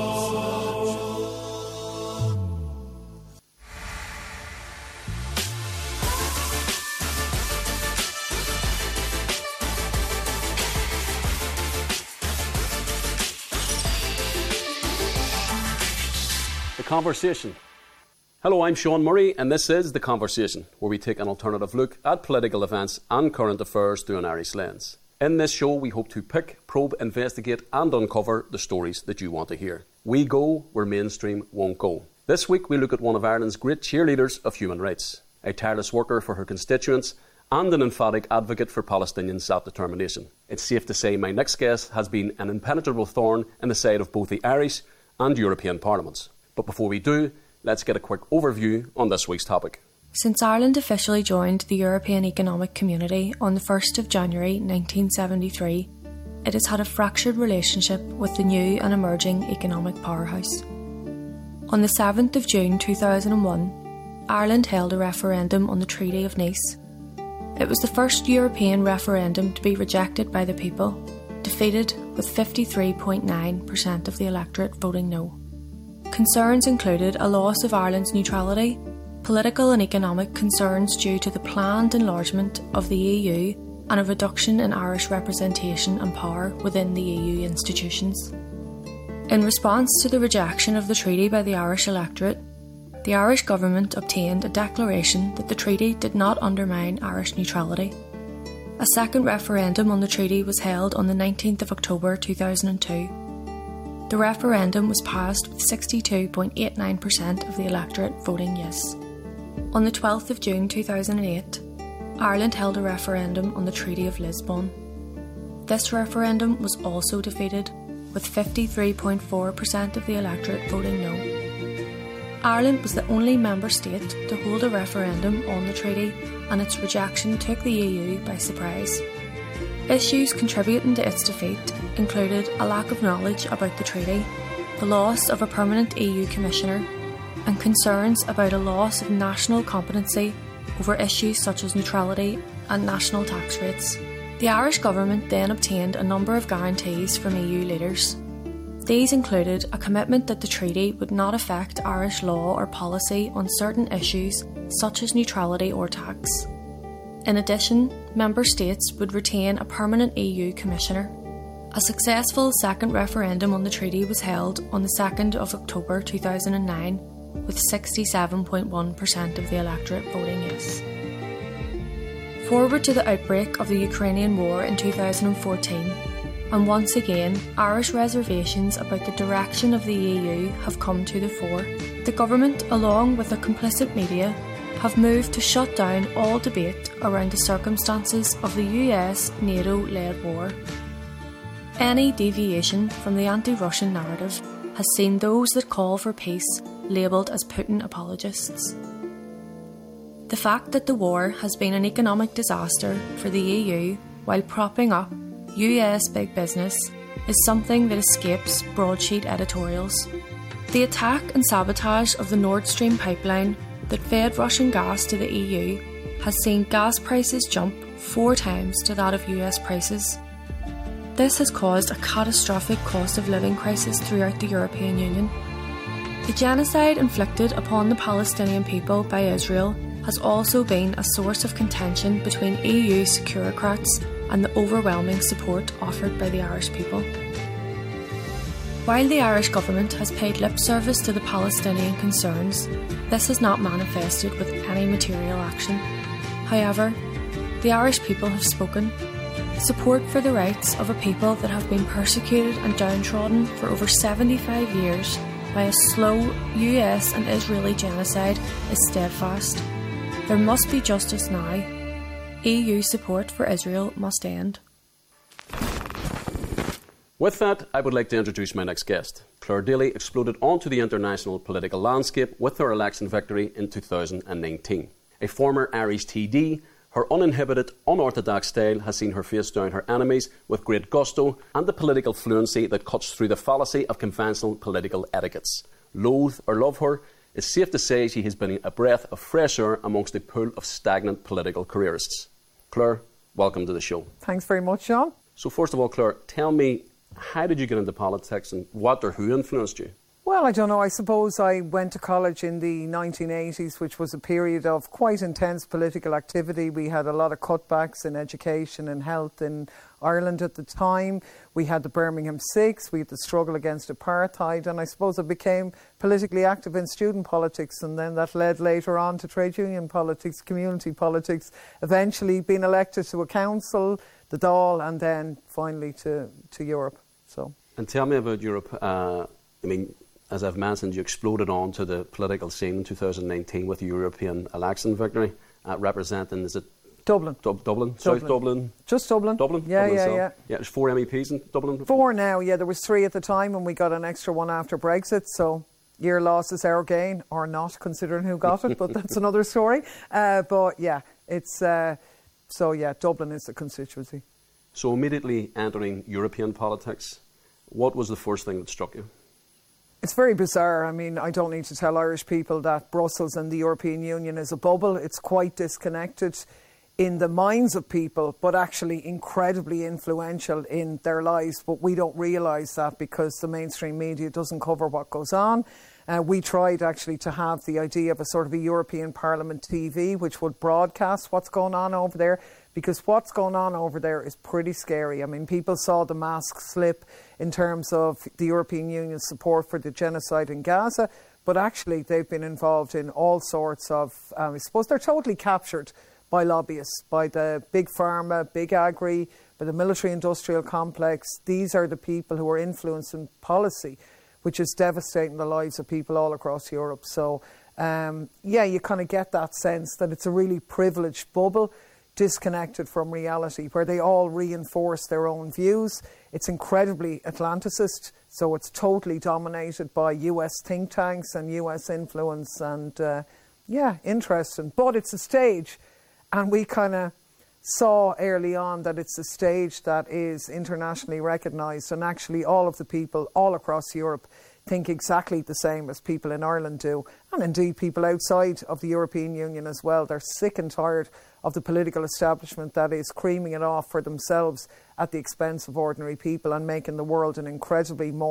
The Conversation. Hello, I'm Sean Murray, and this is The Conversation, where we take an alternative look at political events and current affairs through an Irish lens. In this show, we hope to pick, probe, investigate, and uncover the stories that you want to hear. We go where mainstream won't go. This week, we look at one of Ireland's great cheerleaders of human rights, a tireless worker for her constituents, and an emphatic advocate for Palestinian self-determination. It's safe to say my next guest has been an impenetrable thorn in the side of both the Irish and European parliaments. But before we do, let's get a quick overview on this week's topic. Since Ireland officially joined the European Economic Community on the first of January nineteen seventy-three, it has had a fractured relationship with the new and emerging economic powerhouse. On the seventh of June two thousand one, Ireland held a referendum on the Treaty of Nice. It was the first European referendum to be rejected by the people, defeated with fifty-three point nine percent of the electorate voting no. Concerns included a loss of Ireland's neutrality, political and economic concerns due to the planned enlargement of the E U, and a reduction in Irish representation and power within the E U institutions. In response to the rejection of the treaty by the Irish electorate, the Irish government obtained a declaration that the treaty did not undermine Irish neutrality. A second referendum on the treaty was held on the nineteenth of October two thousand two. The referendum was passed with sixty-two point eight nine percent of the electorate voting yes. On the twelfth of June two thousand eight, Ireland held a referendum on the Treaty of Lisbon. This referendum was also defeated, with fifty-three point four percent of the electorate voting no. Ireland was the only member state to hold a referendum on the treaty, and its rejection took the E U by surprise. Issues contributing to its defeat included a lack of knowledge about the treaty, the loss of a permanent E U commissioner, and concerns about a loss of national competency over issues such as neutrality and national tax rates. The Irish government then obtained a number of guarantees from E U leaders. These included a commitment that the treaty would not affect Irish law or policy on certain issues such as neutrality or tax. In addition, member states would retain a permanent E U commissioner. A successful second referendum on the treaty was held on the second of October two thousand nine, with sixty-seven point one percent of the electorate voting yes. Forward to the outbreak of the Ukrainian war in two thousand fourteen, and once again, Irish reservations about the direction of the E U have come to the fore. The government, along with the complicit media, have moved to shut down all debate around the circumstances of the U S NATO-led war. Any deviation from the anti-Russian narrative has seen those that call for peace labelled as Putin apologists. The fact that the war has been an economic disaster for the E U while propping up U S big business is something that escapes broadsheet editorials. The attack and sabotage of the Nord Stream pipeline that fed Russian gas to the E U has seen gas prices jump four times to that of U S prices. This has caused a catastrophic cost of living crisis throughout the European Union. The genocide inflicted upon the Palestinian people by Israel has also been a source of contention between E U securocrats and the overwhelming support offered by the Irish people. While the Irish government has paid lip service to the Palestinian concerns, this has not manifested with any material action. However, the Irish people have spoken. Support for the rights of a people that have been persecuted and downtrodden for over seventy-five years by a slow U S and Israeli genocide is steadfast. There must be justice now. E U support for Israel must end. With that, I would like to introduce my next guest. Claire Daly exploded onto the international political landscape with her election victory in two thousand nineteen. A former Irish T D, her uninhibited, unorthodox style has seen her face down her enemies with great gusto and the political fluency that cuts through the fallacy of conventional political etiquettes. Loathe or love her, it's safe to say she has been a breath of fresh air amongst a pool of stagnant political careerists. Claire, welcome to the show. Thanks very much, Sean. So first of all, Claire, tell me, how did you get into politics and what or who influenced you? Well, I don't know. I suppose I went to college in the nineteen eighties, which was a period of quite intense political activity. We had a lot of cutbacks in education and health in Ireland at the time. We had the Birmingham Six, we had the struggle against apartheid, and I suppose I became politically active in student politics, and then that led later on to trade union politics, community politics, eventually being elected to a council, the Dáil, and then finally to, to Europe. So. And tell me about Europe. Uh, I mean, as I've mentioned, you exploded onto the political scene in two thousand nineteen with the European election victory, uh, representing, is it Dublin. Dub- Dublin, Dublin, South Dublin. Just Dublin. Dublin. Yeah, Dublin yeah, itself. yeah. Yeah, there's four M E Ps in Dublin. Four now. Yeah, there was three at the time, and we got an extra one after Brexit. So your loss is our gain, or not, considering who got it. But that's another story. Uh, but yeah, it's uh, so yeah, Dublin is the constituency. So immediately entering European politics, what was the first thing that struck you? It's very bizarre. I mean, I don't need to tell Irish people that Brussels and the European Union is a bubble. It's quite disconnected in the minds of people, but actually incredibly influential in their lives. But we don't realise that because the mainstream media doesn't cover what goes on. Uh, we tried actually to have the idea of a sort of a European Parliament T V which would broadcast what's going on over there, because what's going on over there is pretty scary. I mean, people saw the mask slip in terms of the European Union's support for the genocide in Gaza, but actually they've been involved in all sorts of, um, I suppose they're totally captured by lobbyists, by the big pharma, big agri, by the military-industrial complex. These are the people who are influencing policy, which is devastating the lives of people all across Europe. So, um, yeah, you kind of get that sense that it's a really privileged bubble, disconnected from reality, where they all reinforce their own views. It's incredibly Atlanticist, so it's totally dominated by U S think tanks and U S influence, and uh, yeah, interesting. But it's a stage, and we kind of saw early on that it's a stage that is internationally recognised, and actually all of the people all across Europe think exactly the same as people in Ireland do, and indeed people outside of the European Union as well. They're sick and tired of the political establishment that is creaming it off for themselves at the expense of ordinary people and making the world an incredibly more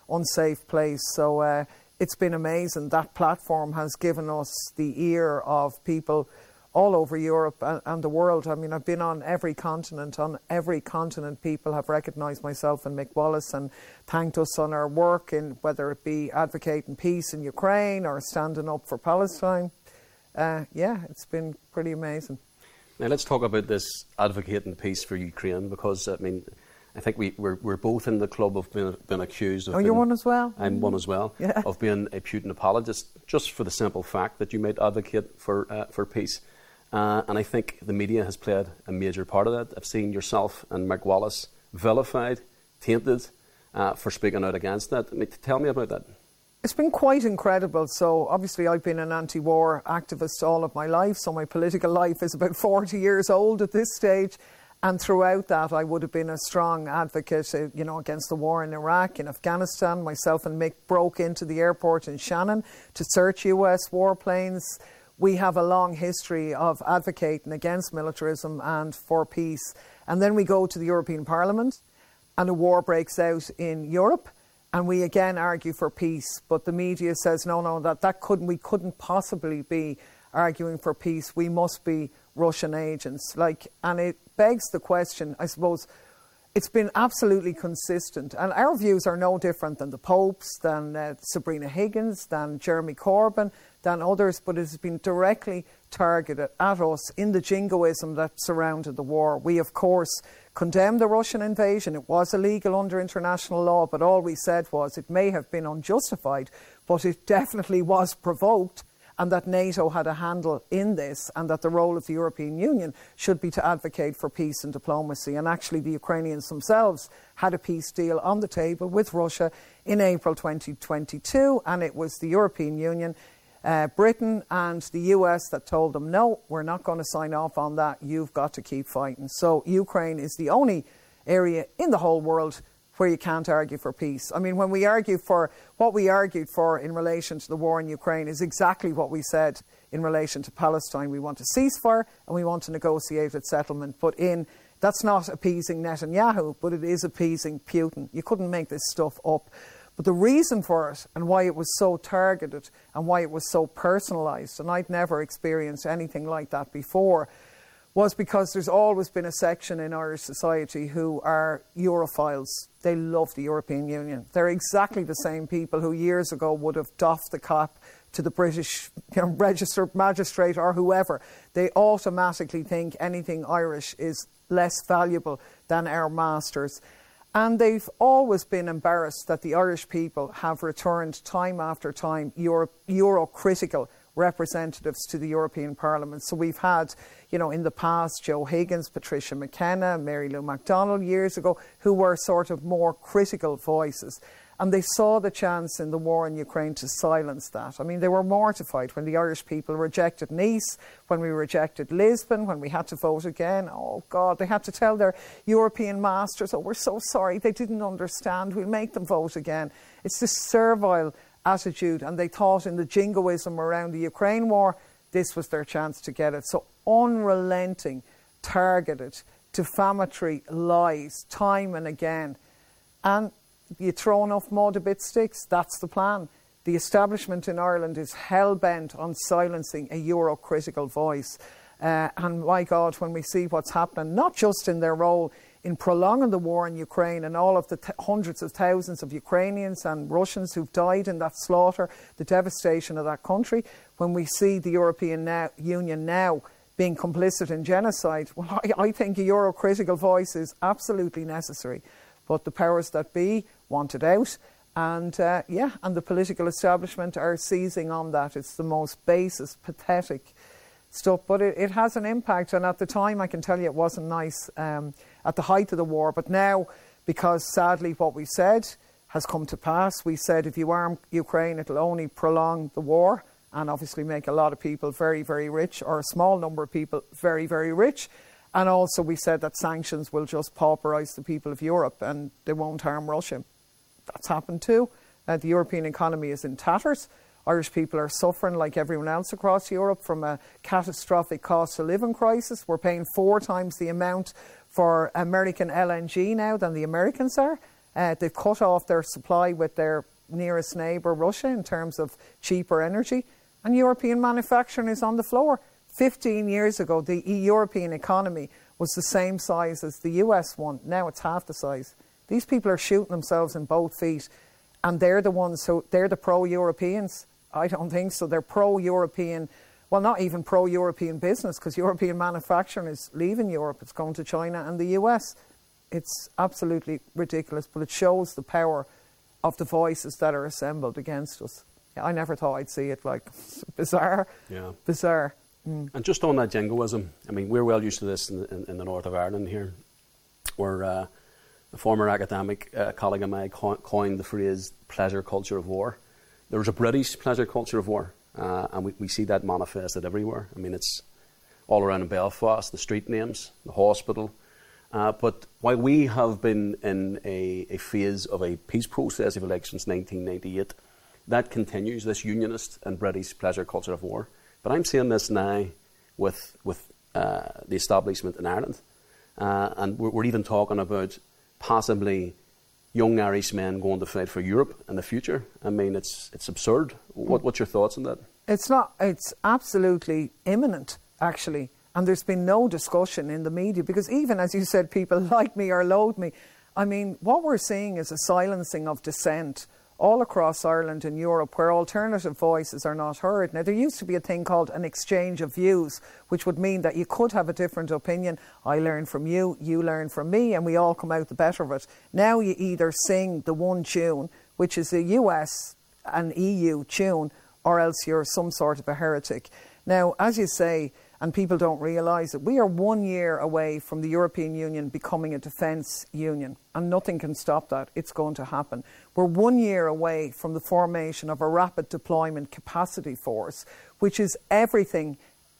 unsafe place. So uh, it's been amazing. That platform has given us the ear of people all over Europe and, and the world. I mean, I've been on every continent. On every continent, people have recognised myself and Mick Wallace and thanked us on our work, in whether it be advocating peace in Ukraine or standing up for Palestine. Uh, yeah, it's been pretty amazing. Now let's talk about this advocating peace for Ukraine, because I mean, I think we, we're, we're both in the club of being, being accused of Oh, being, you're one as well? I'm one as well, yeah. of being a Putin apologist, just for the simple fact that you might advocate for uh, for peace. Uh, and I think the media has played a major part of that. I've seen yourself and Mick Wallace vilified, tainted uh, for speaking out against that. I mean, tell me about that. It's been quite incredible. So obviously I've been an anti-war activist all of my life, so my political life is about forty years old at this stage. And throughout that, I would have been a strong advocate, uh, you know, against the war in Iraq, in Afghanistan. Myself and Mick broke into the airport in Shannon to search U S warplanes. We have a long history of advocating against militarism and for peace. And then we go to the European Parliament and a war breaks out in Europe, and we again argue for peace. But the media says, no, no, that, that couldn't, we couldn't possibly be arguing for peace. We must be Russian agents. Like, and it begs the question, I suppose. It's been absolutely consistent, and our views are no different than the Pope's, than uh, Sabrina Higgins, than Jeremy Corbyn, than others, but it has been directly targeted at us in the jingoism that surrounded the war. We, of course, condemned the Russian invasion. It was illegal under international law, but all we said was it may have been unjustified, but it definitely was provoked, and that NATO had a handle in this, and that the role of the European Union should be to advocate for peace and diplomacy. And actually the Ukrainians themselves had a peace deal on the table with Russia in April twenty twenty-two, and it was the European Union, uh, Britain and the U S that told them, no, we're not going to sign off on that, you've got to keep fighting. So Ukraine is the only area in the whole world where you can't argue for peace. I mean, when we argue for, what we argued for in relation to the war in Ukraine is exactly what we said in relation to Palestine. We want a ceasefire and we want a negotiated settlement. But in, that's not appeasing Netanyahu, but it is appeasing Putin. You couldn't make this stuff up. But the reason for it, and why it was so targeted and why it was so personalised, and I'd never experienced anything like that before, was because there's always been a section in Irish society who are Europhiles. They love the European Union. They're exactly the same people who years ago would have doffed the cap to the British, you know, registered magistrate or whoever. They automatically think anything Irish is less valuable than our masters. And they've always been embarrassed that the Irish people have returned time after time Euro, Euro-critical representatives to the European Parliament. So we've had, you know, in the past, Joe Higgins, Patricia McKenna, Mary Lou MacDonald years ago, who were sort of more critical voices. And they saw the chance in the war in Ukraine to silence that. I mean, they were mortified when the Irish people rejected Nice, when we rejected Lisbon, when we had to vote again. Oh, God, they had to tell their European masters, oh, we're so sorry, they didn't understand, we'll make them vote again. It's this servile attitude, and they thought in the jingoism around the Ukraine war, this was their chance to get it. So unrelenting, targeted, defamatory lies, time and again. And you throw enough mud, a bit sticks. That's the plan. The establishment in Ireland is hell-bent on silencing a Euro-critical voice. Uh, and my God, when we see what's happening, not just in their role in prolonging the war in Ukraine and all of the th- hundreds of thousands of Ukrainians and Russians who've died in that slaughter, the devastation of that country, when we see the European now, Union now being complicit in genocide, well, I, I think a Euro-critical voice is absolutely necessary. But the powers that be want it out. And, uh, yeah, and the political establishment are seizing on that. It's the most basis, pathetic stuff. But it, it has an impact. And at the time, I can tell you it wasn't nice um, at the height of the war. But now, because sadly what we said has come to pass, we said if you arm Ukraine, it'll only prolong the war and obviously make a lot of people very, very rich, or a small number of people very, very rich. And also we said that sanctions will just pauperise the people of Europe and they won't harm Russia. That's happened too. Uh, the European economy is in tatters. Irish people are suffering like everyone else across Europe from a catastrophic cost of living crisis. We're paying four times the amount for American L N G now than the Americans are. Uh, they've cut off their supply with their nearest neighbour, Russia, in terms of cheaper energy. And European manufacturing is on the floor. Fifteen years ago, the European economy was the same size as the U S one. Now it's half the size. These people are shooting themselves in both feet. And they're the ones who, they're the pro-Europeans. I don't think so. They're pro-European, well, not even pro-European business, because European manufacturing is leaving Europe. It's going to China and the U S. It's absolutely ridiculous, but it shows the power of the voices that are assembled against us. I never thought I'd see it. Like, bizarre. Yeah. Bizarre. Mm. And just on that jingoism, I mean, we're well used to this in, in, in the north of Ireland here, where uh, a former academic uh, colleague of mine co- coined the phrase pleasure culture of war. There's a British pleasure culture of war, uh, and we, we see that manifested everywhere. I mean, it's all around in Belfast, the street names, the hospital. Uh, but while we have been in a, a phase of a peace process, if you like, since nineteen ninety-eight, that continues, this unionist and British pleasure culture of war. But I'm seeing this now with with uh, the establishment in Ireland. Uh, and we're, we're even talking about possibly young Irish men going to fight for Europe in the future. I mean, it's it's absurd. What, what's your thoughts on that? It's not. It's absolutely imminent, actually. And there's been no discussion in the media because even, as you said, people like me or loathe me. I mean, what we're seeing is a silencing of dissent all across Ireland and Europe where alternative voices are not heard. Now, there used to be a thing called an exchange of views, which would mean that you could have a different opinion. I learn from you, you learn from me, and we all come out the better of it. Now you either sing the one tune, which is a U S and E U tune, or else you're some sort of a heretic. Now, as you say, and people don't realise it, we are one year away from the European Union becoming a defence union, and nothing can stop that. It's going to happen. We're one year away from the formation of a rapid deployment capacity force, which is everything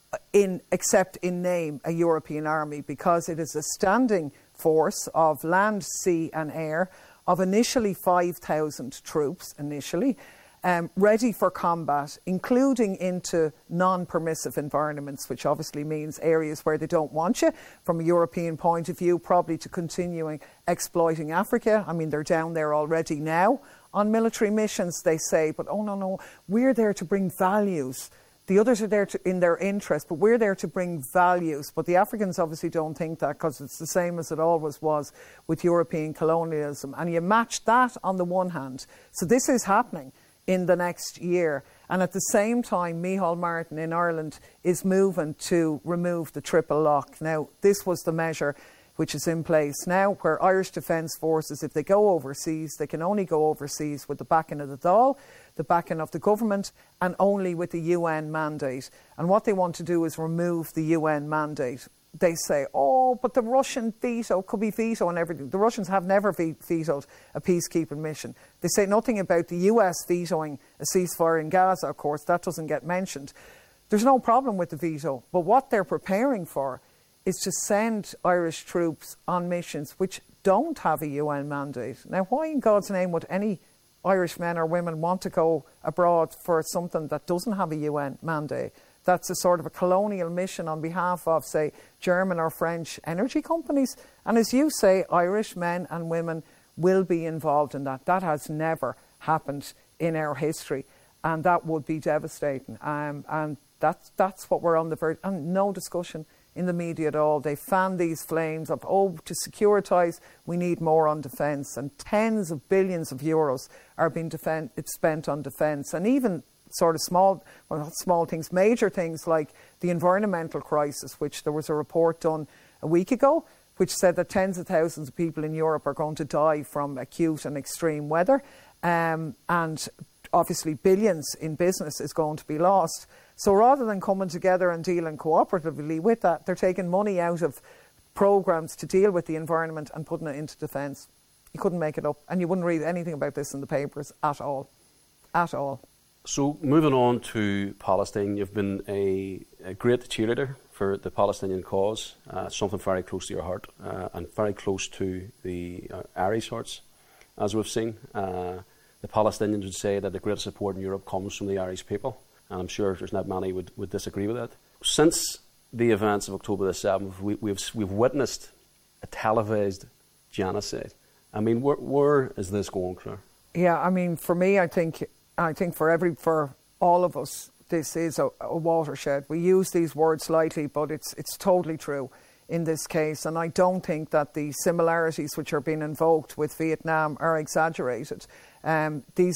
in except in name a European army, because it is a standing force of land, sea and air of initially five thousand troops, initially, Um, ready for combat, including into non-permissive environments, which obviously means areas where they don't want you, from a European point of view, probably to continuing exploiting Africa. I mean, they're down there already now on military missions, they say, but oh, no, no, we're there to bring values. The others are there to, in their interest, but we're there to bring values. But the Africans obviously don't think that, because it's the same as it always was with European colonialism. And you match that on the one hand. So this is happening in the next year. And at the same time, Micheál Martin in Ireland is moving to remove the triple lock. Now, this was the measure which is in place now, where Irish Defence Forces, if they go overseas, they can only go overseas with the backing of the Dáil, the backing of the government, and only with the U N mandate. And what they want to do is remove the U N mandate. They say, oh, but the Russian veto, could be veto and everything. The Russians have never ve- vetoed a peacekeeping mission. They say nothing about the U S vetoing a ceasefire in Gaza, of course. That doesn't get mentioned. There's no problem with the veto. But what they're preparing for is to send Irish troops on missions which don't have a U N mandate. Now, why in God's name would any Irish men or women want to go abroad for something that doesn't have a U N mandate? That's a sort of a colonial mission on behalf of, say, German or French energy companies. And as you say, Irish men and women will be involved in that. That has never happened in our history. And that would be devastating. Um, and that's, that's what we're on the verge. And no discussion in the media at all. They fan these flames of, oh, to securitise, we need more on defence. And tens of billions of euros are being defend- spent on defence. And even sort of small, well, not small things, major things like the environmental crisis, which there was a report done a week ago, which said that tens of thousands of people in Europe are going to die from acute and extreme weather. Um, and obviously billions in business is going to be lost. So rather than coming together and dealing cooperatively with that, they're taking money out of programmes to deal with the environment and putting it into defence. You couldn't make it up. And you wouldn't read anything about this in the papers at all. At all. So, moving on to Palestine, you've been a, a great cheerleader for the Palestinian cause, uh, something very close to your heart uh, and very close to the uh, Irish hearts, as we've seen. Uh, the Palestinians would say that the greatest support in Europe comes from the Irish people, and I'm sure there's not many would, would disagree with that. Since the events of October the seventh, we, we've, we've witnessed a televised genocide I mean, where, where is this going, Claire? Yeah, I mean, for me, I think, I think for every, for all of us, this is a, a watershed. We use these words lightly, but it's it's totally true in this case. And I don't think that the similarities which are being invoked with Vietnam are exaggerated. Um, these